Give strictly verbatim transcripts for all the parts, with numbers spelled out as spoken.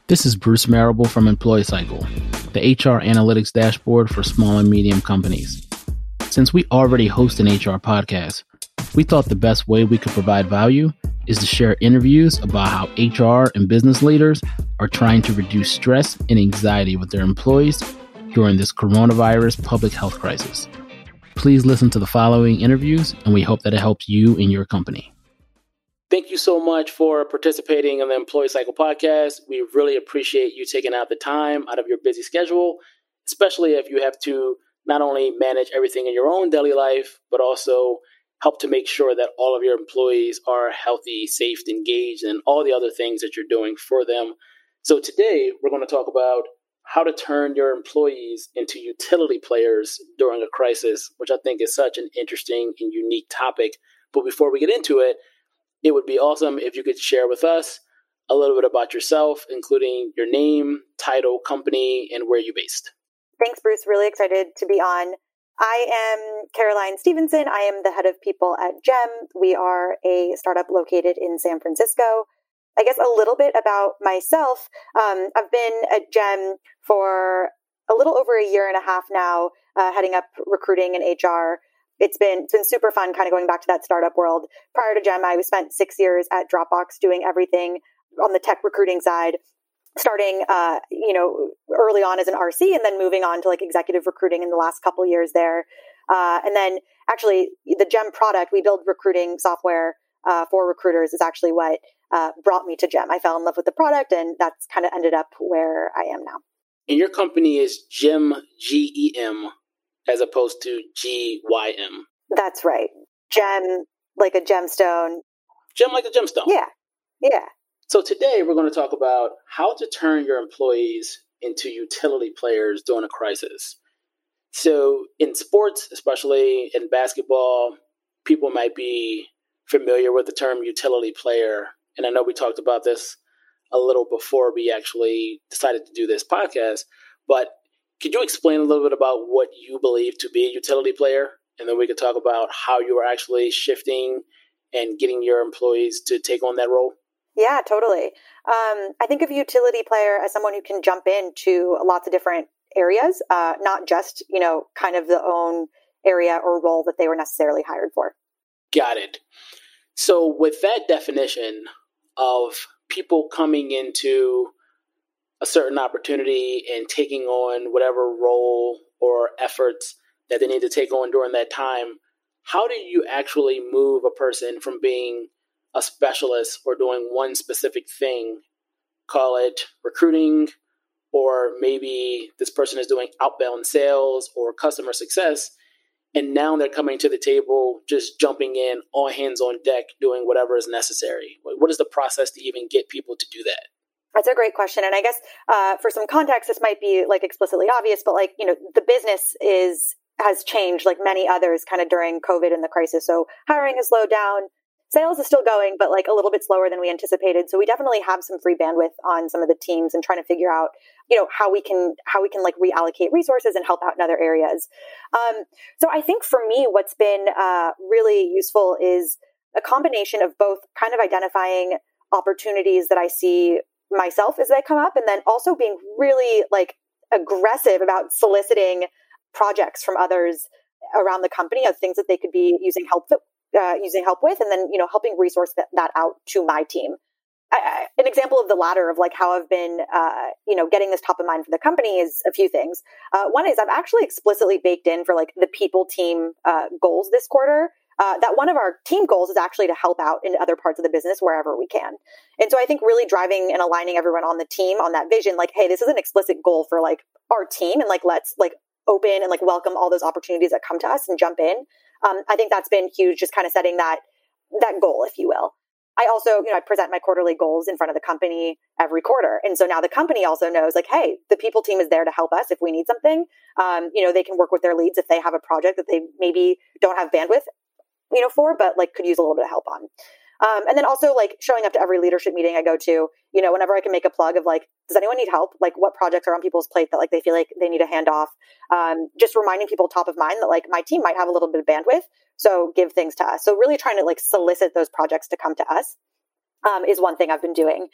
This is Bruce Marable from Employee Cycle, the H R analytics dashboard for small and medium companies. Since we already host an H R podcast, we thought the best way we could provide value is to share interviews about how H R and business leaders are trying to reduce stress and anxiety with their employees during this coronavirus public health crisis. Please listen to the following interviews, and we hope that it helps you and your company. Thank you so much for participating in the Employee Cycle podcast. We really appreciate you taking out the time out of your busy schedule, especially if you have to not only manage everything in your own daily life, but also help to make sure that all of your employees are healthy, safe, engaged, and all the other things that you're doing for them. So today, we're going to talk about how to turn your employees into utility players during a crisis, which I think is such an interesting and unique topic. But before we get into it, it would be awesome if you could share with us a little bit about yourself, including your name, title, company, and where you're based. Thanks, Bruce. Really excited to be on. I am Caroline Stevenson. I am the head of people at GEM. We are a startup located in San Francisco. I guess a little bit about myself. Um, I've been at GEM for a little over a year and a half now, uh, heading up recruiting and H R. It's been it's been super fun kind of going back to that startup world. Prior to GEM, I spent six years at Dropbox doing everything on the tech recruiting side, starting uh, you know, early on as an R C and then moving on to like executive recruiting in the last couple of years there. Uh, and then actually the GEM product, we build recruiting software uh, for recruiters, is actually what uh, brought me to GEM. I fell in love with the product, and that's kind of ended up where I am now. And your company is GEM, G E M, as opposed to G Y M. That's right. Gem, like a gemstone. Gem like a gemstone. Yeah. Yeah. So today we're going to talk about how to turn your employees into utility players during a crisis. So in sports, especially in basketball, people might be familiar with the term utility player. And I know we talked about this a little before we actually decided to do this podcast, but could you explain a little bit about what you believe to be a utility player? And then we could talk about how you are actually shifting and getting your employees to take on that role. Yeah, totally. Um, I think of utility player as someone who can jump into lots of different areas, uh, not just, you know, kind of the own area or role that they were necessarily hired for. Got it. So with that definition of people coming into a certain opportunity and taking on whatever role or efforts that they need to take on during that time, how do you actually move a person from being a specialist or doing one specific thing, call it recruiting, or maybe this person is doing outbound sales or customer success, and now they're coming to the table, just jumping in, all hands on deck, doing whatever is necessary? What is the process to even get people to do that? That's a great question. And I guess uh, for some context, this might be like explicitly obvious, but like, you know, the business is has changed like many others kind of during COVID and the crisis. So hiring has slowed down. Sales is still going, but like a little bit slower than we anticipated. So we definitely have some free bandwidth on some of the teams and trying to figure out, you know, how we can how we can like reallocate resources and help out in other areas. Um, so I think for me, what's been uh, really useful is a combination of both kind of identifying opportunities that I see myself as they come up, and then also being really like aggressive about soliciting projects from others around the company of things that they could be using help uh, using help with, and then, you know, helping resource that, that out to my team. I, I, an example of the latter of like how I've been, uh, you know, getting this top of mind for the company is a few things. Uh, one is I've actually explicitly baked in for like the people team uh, goals this quarter. Uh, that one of our team goals is actually to help out in other parts of the business wherever we can. And so I think really driving and aligning everyone on the team on that vision, like, hey, this is an explicit goal for like our team, and like, let's like open and like welcome all those opportunities that come to us and jump in. Um, I think that's been huge, just kind of setting that, that goal, if you will. I also, you know, I present my quarterly goals in front of the company every quarter. And so now the company also knows like, hey, the people team is there to help us if we need something. Um, you know, they can work with their leads if they have a project that they maybe don't have bandwidth, you know, for, but like could use a little bit of help on. Um, and then also like showing up to every leadership meeting I go to, you know, whenever I can make a plug of like, does anyone need help? Like what projects are on people's plate that like they feel like they need a hand off? Um, just reminding people top of mind that like my team might have a little bit of bandwidth, so give things to us. So really trying to like solicit those projects to come to us um, is one thing I've been doing.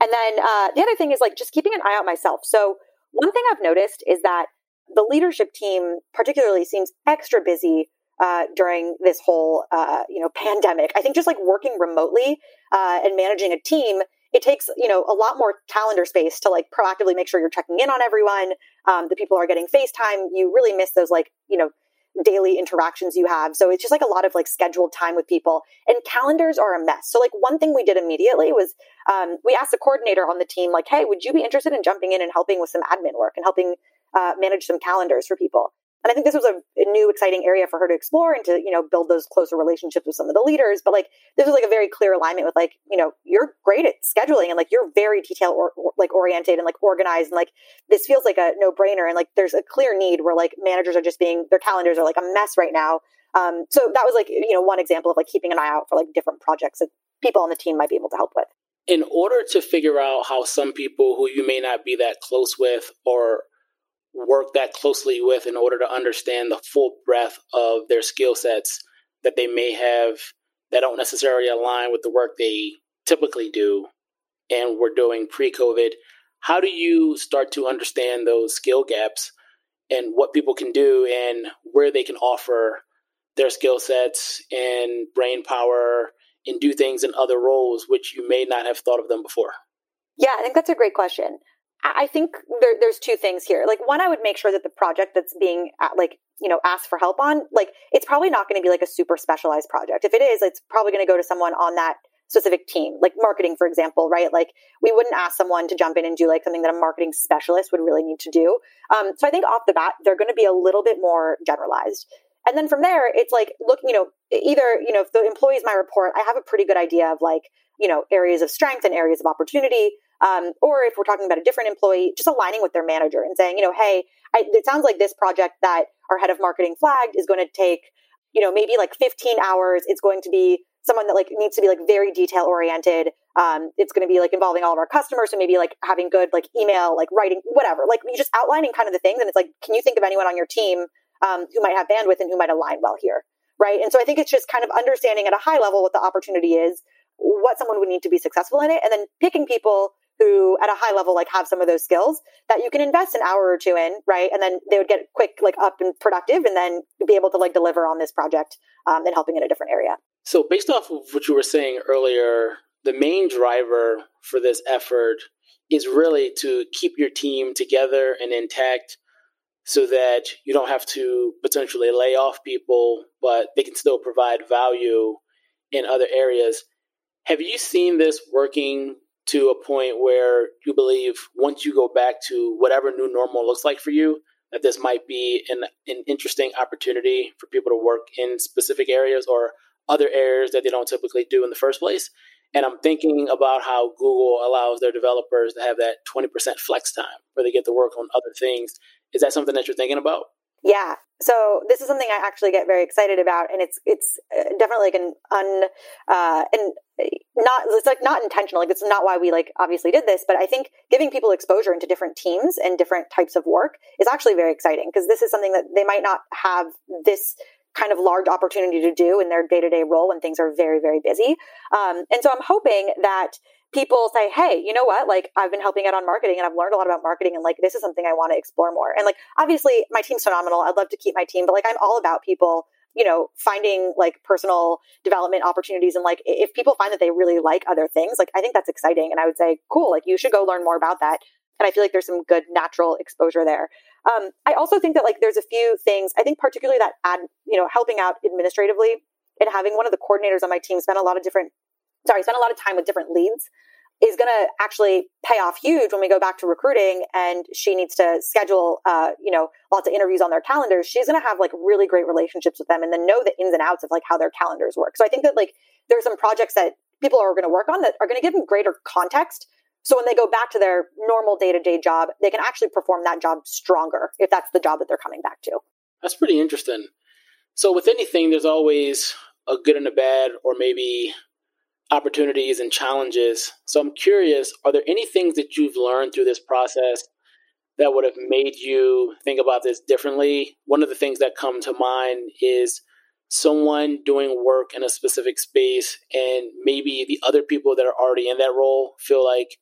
And then uh, the other thing is like just keeping an eye out myself. So one thing I've noticed is that the leadership team particularly seems extra busy uh, during this whole, uh, you know, pandemic. I think just like working remotely uh, and managing a team, it takes, you know, a lot more calendar space to like proactively make sure you're checking in on everyone. Um, the people are getting FaceTime. You really miss those like, you know, daily interactions you have. So it's just like a lot of like scheduled time with people, and calendars are a mess. So like one thing we did immediately was um, we asked the coordinator on the team, like, hey, would you be interested in jumping in and helping with some admin work and helping uh, manage some calendars for people? And I think this was a, a new exciting area for her to explore and to, you know, build those closer relationships with some of the leaders. But like, this was like a very clear alignment with like, you know, you're great at scheduling and like, you're very detail or, or like oriented and like organized. And like, this feels like a no brainer. And like, there's a clear need where like managers are just being, their calendars are like a mess right now. Um, so that was like, you know, one example of like keeping an eye out for like different projects that people on the team might be able to help with. In order to figure out how some people who you may not be that close with or work that closely with, in order to understand the full breadth of their skill sets that they may have that don't necessarily align with the work they typically do and were doing pre-COVID, how do you start to understand those skill gaps and what people can do and where they can offer their skill sets and brain power and do things in other roles which you may not have thought of them before? Yeah, I think that's a great question. I think there, there's two things here. Like one, I would make sure that the project that's being like, you know, asked for help on, like it's probably not going to be like a super specialized project. If it is, it's probably going to go to someone on that specific team, like marketing, for example, right? Like we wouldn't ask someone to jump in and do like something that a marketing specialist would really need to do. Um, so I think off the bat, they're going to be a little bit more generalized. And then from there, it's like, look, you know, either, you know, if the employee is my report, I have a pretty good idea of like, you know, areas of strength and areas of opportunity. Um, or if we're talking about a different employee, just aligning with their manager and saying, you know, hey, I, it sounds like this project that our head of marketing flagged is going to take, you know, maybe like fifteen hours. It's going to be someone that like needs to be like very detail oriented. Um, it's going to be like involving all of our customers. So maybe like having good like email, like writing, whatever, like you just outlining kind of the things. And it's like, can you think of anyone on your team um, who might have bandwidth and who might align well here? Right. And so I think it's just kind of understanding at a high level what the opportunity is, what someone would need to be successful in it, and then picking people who at a high level, like have some of those skills that you can invest an hour or two in, right? And then they would get quick, like up and productive and then be able to like deliver on this project um, and helping in a different area. So based off of what you were saying earlier, the main driver for this effort is really to keep your team together and intact so that you don't have to potentially lay off people, but they can still provide value in other areas. Have you seen this working to a point where you believe once you go back to whatever new normal looks like for you, that this might be an, an interesting opportunity for people to work in specific areas or other areas that they don't typically do in the first place? And I'm thinking about how Google allows their developers to have that twenty percent flex time where they get to work on other things. Is that something that you're thinking about? Yeah. So this is something I actually get very excited about, and it's it's definitely like an un uh, and not it's like not intentional. Like it's not why we like obviously did this, but I think giving people exposure into different teams and different types of work is actually very exciting because this is something that they might not have this kind of large opportunity to do in their day-to-day role when things are very, very busy. Um, and so I'm hoping that people say, hey, you know what? Like I've been helping out on marketing and I've learned a lot about marketing and like, this is something I want to explore more. And like, obviously my team's phenomenal. I'd love to keep my team, but like, I'm all about people, you know, finding like personal development opportunities. And like, if people find that they really like other things, like, I think that's exciting. And I would say, cool, like you should go learn more about that. And I feel like there's some good natural exposure there. Um, I also think that like, there's a few things, I think particularly that add, you know, helping out administratively and having one of the coordinators on my team spend a lot of different, sorry, spend a lot of time with different leads is going to actually pay off huge when we go back to recruiting and she needs to schedule, uh, you know, lots of interviews on their calendars. She's going to have like really great relationships with them and then know the ins and outs of like how their calendars work. So I think that like there's some projects that people are going to work on that are going to give them greater context. So when they go back to their normal day-to-day job, they can actually perform that job stronger if that's the job that they're coming back to. That's pretty interesting. So with anything, there's always a good and a bad, or maybe opportunities and challenges. So I'm curious, are there any things that you've learned through this process that would have made you think about this differently? One of the things that come to mind is someone doing work in a specific space and maybe the other people that are already in that role feel like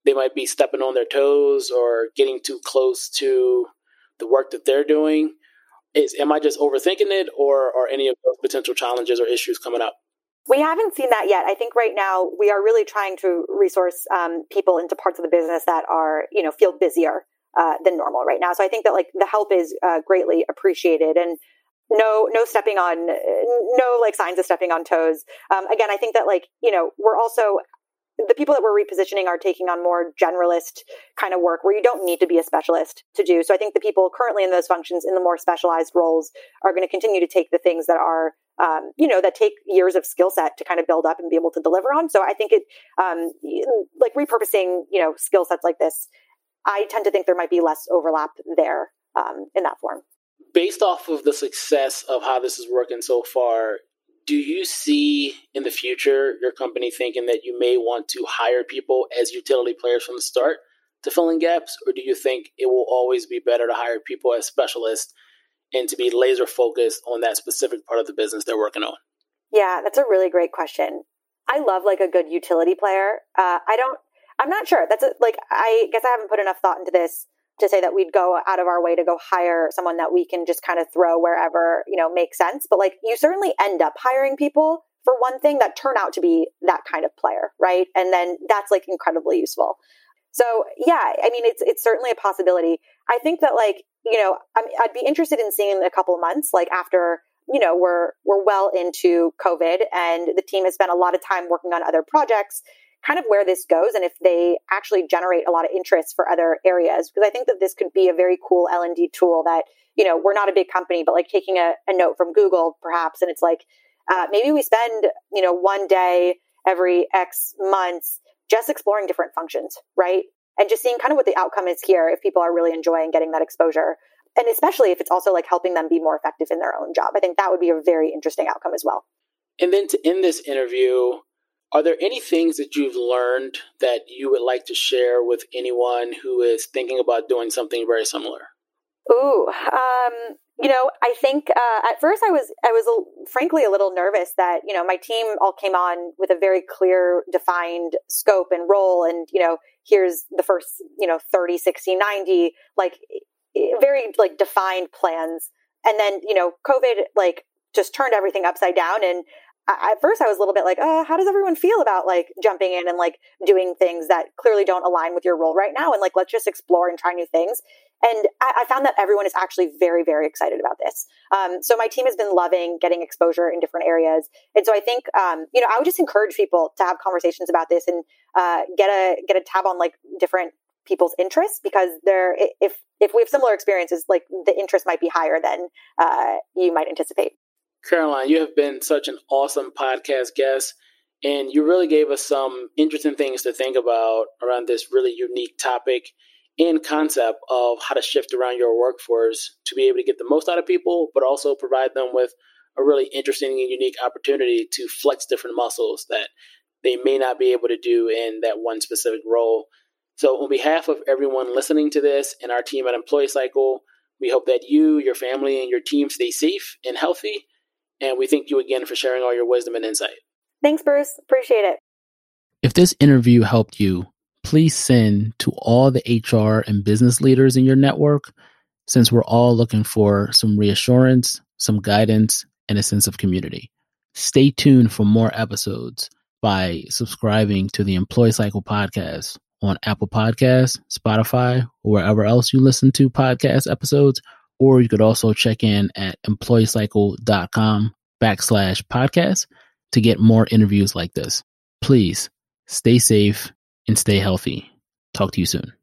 they might be stepping on their toes or getting too close to the work that they're doing? Is, am I just overthinking it, or are any of those potential challenges or issues coming up? We haven't seen that yet. I think right now we are really trying to resource um, people into parts of the business that are, you know, feel busier uh, than normal right now. So I think that like the help is uh, greatly appreciated, and no, no stepping on, no like signs of stepping on toes. Um, again, I think that like, you know, we're also, the people that we're repositioning are taking on more generalist kind of work where you don't need to be a specialist to do. So I think the people currently in those functions in the more specialized roles are going to continue to take the things that are, um, you know, that take years of skill set to kind of build up and be able to deliver on. So I think it, um, like repurposing, you know, skill sets like this, I tend to think there might be less overlap there um, in that form. Based off of the success of how this is working so far, do you see in the future your company thinking that you may want to hire people as utility players from the start to fill in gaps? Or do you think it will always be better to hire people as specialists and to be laser focused on that specific part of the business they're working on? Yeah, that's a really great question. I love like a good utility player. Uh, I don't, I'm not sure. That's a, like, I guess I haven't put enough thought into this to say that we'd go out of our way to go hire someone that we can just kind of throw wherever, you know, makes sense. But like, you certainly end up hiring people for one thing that turn out to be that kind of player, right? And then that's like incredibly useful. So yeah, I mean, it's it's certainly a possibility. I think that like, you know, I mean, I'd be interested in seeing in a couple of months, like after, you know, we're we're well into COVID and the team has spent a lot of time working on other projects, kind of where this goes and if they actually generate a lot of interest for other areas. Because I think that this could be a very cool L and D tool that, you know, we're not a big company, but like taking a, a note from Google perhaps, and it's like, uh, maybe we spend, you know, one day every X months just exploring different functions, right? And just seeing kind of what the outcome is here if people are really enjoying getting that exposure. And especially if it's also like helping them be more effective in their own job. I think that would be a very interesting outcome as well. And then to end this interview, are there any things that you've learned that you would like to share with anyone who is thinking about doing something very similar? Ooh, um, you know, I think uh, at first I was, I was a, frankly a little nervous that, you know, my team all came on with a very clear, defined scope and role. And, you know, here's the first, you know, thirty, sixty, ninety, like very like defined plans. And then, you know, COVID like just turned everything upside down. And at first I was a little bit like, oh, how does everyone feel about like jumping in and like doing things that clearly don't align with your role right now? And like, let's just explore and try new things. And I, I found that everyone is actually very, very excited about this. Um, so my team has been loving getting exposure in different areas. And so I think, um, you know, I would just encourage people to have conversations about this and uh, get a, get a tab on like different people's interests, because they're, if, if we have similar experiences, like the interest might be higher than uh, you might anticipate. Caroline, you have been such an awesome podcast guest, and you really gave us some interesting things to think about around this really unique topic and concept of how to shift around your workforce to be able to get the most out of people, but also provide them with a really interesting and unique opportunity to flex different muscles that they may not be able to do in that one specific role. So on behalf of everyone listening to this and our team at Employee Cycle, we hope that you, your family, and your team stay safe and healthy. And we thank you again for sharing all your wisdom and insight. Thanks, Bruce. Appreciate it. If this interview helped you, please send to all the H R and business leaders in your network, since we're all looking for some reassurance, some guidance, and a sense of community. Stay tuned for more episodes by subscribing to the Employee Cycle podcast on Apple Podcasts, Spotify, or wherever else you listen to podcast episodes. Or you could also check in at employeecycle.com backslash podcast to get more interviews like this. Please stay safe and stay healthy. Talk to you soon.